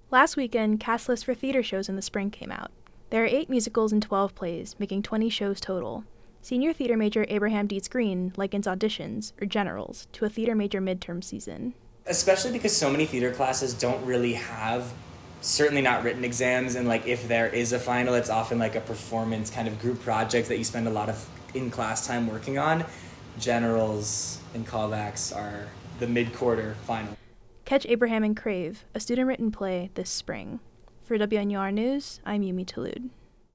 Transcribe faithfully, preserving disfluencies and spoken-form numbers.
Last weekend, cast lists for theater shows in the spring came out. There are eight musicals and twelve plays, making twenty shows total. Senior theater major Abraham Dietz Green likens auditions, or generals, to a theater major midterm season. Especially because so many theater classes don't really have, certainly not written exams, and like if there is a final, it's often like a performance kind of group project that you spend a lot of in-class time working on. Generals and callbacks are the mid-quarter final. Catch Abraham and Crave, a student-written play, this spring. For W N U R News, I'm Yumi Talud.